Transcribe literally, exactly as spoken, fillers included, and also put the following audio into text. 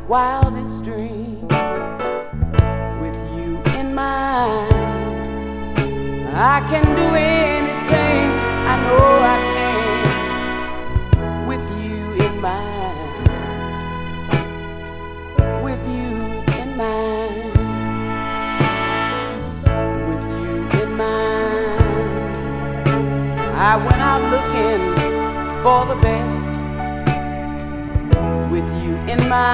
wildest dreams. With you in mind, I can do anything, I know I can. With you in mind, with you in mind, with you in mind. I went out looking for the best, with you in mind.